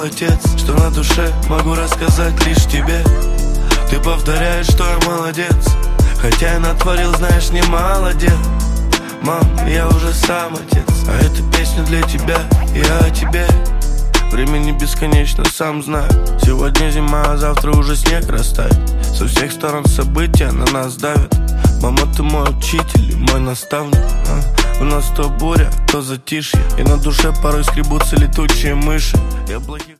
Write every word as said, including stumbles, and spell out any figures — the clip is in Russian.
отец, что на душе могу рассказать лишь тебе. Ты повторяешь, что я молодец, хотя я натворил, знаешь, немало дел. Мам, я уже сам отец, а эта песня для тебя, я о тебе. Времени бесконечно, сам знаю. Сегодня зима, а завтра уже снег растает. Со всех сторон события на нас давят. Мама, ты мой учитель и мой наставник, а? У нас то буря, то затишье, и на душе порой скребутся летучие мыши. Я благих...